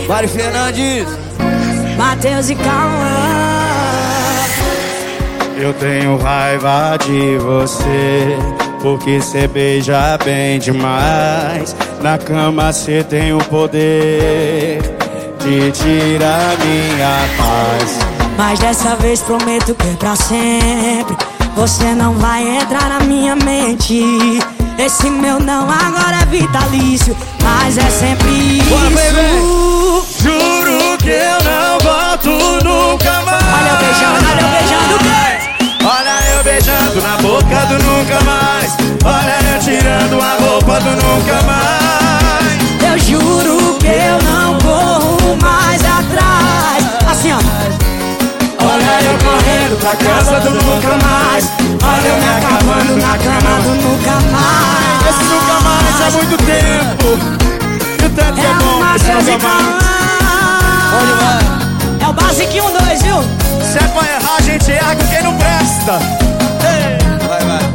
Mari Fernandes, Matheus e Cauã. Eu tenho raiva de você, porque cê beija bem demais. Na cama cê tem o poder de tirar minha paz. Mas dessa vez prometo que é pra sempre. Você não vai entrar na minha mente. Esse meu não agora é vitalício, mas é sempre isso. Bora, baby. Juro que eu não volto nunca mais. Olha eu beijando o quê? Olha eu beijando na boca do nunca mais. Olha eu tirando a roupa do nunca mais. Eu juro que eu não corro mais atrás. Assim ó. Olha eu correndo pra casa do nunca mais. Olha eu me acabando na cama do nunca mais. Esse nunca mais há muito tempo. E o tanto que é bom esse nunca mais. onde vai? É o Basic 1-2, viu? Se é pra errar, a gente erra com quem não presta. Vai.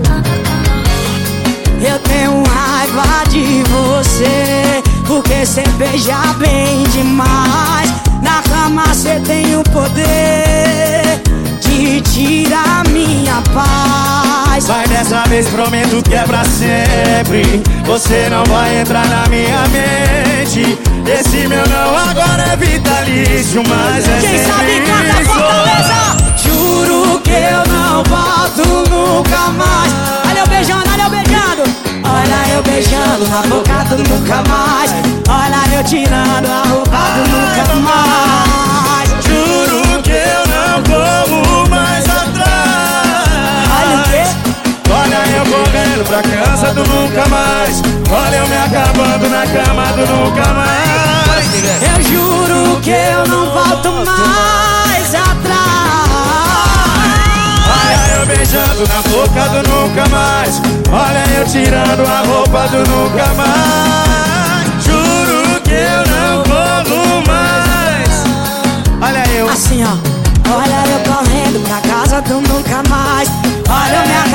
Eu tenho raiva de você, porque cê beija bem demais. Na cama cê tem o poder de tirar minha paz. Mas dessa vez prometo que é pra sempre. Você não vai entrar na minha mente. Esse meu não agora é vitalício, mas é Quem sempre sabe canta isso. Fortaleza. Juro que eu não volto nunca mais. Olha eu beijando, olha eu beijando. Olha eu beijando na boca do nunca mais. Olha eu tirando a roupa do nunca mais. Juro que eu não corro mais atrás. Olha o quê? Olha eu correndo pra casa do nunca mais. Olha eu me acabando na cama do nunca mais. Eu juro que eu não volto mais atrás. Olha eu beijando na boca do nunca mais. Olha eu tirando a roupa do nunca mais. Juro que eu não corro mais. Olha eu. Assim ó. Olha eu correndo pra casa do nunca mais. Olha eu me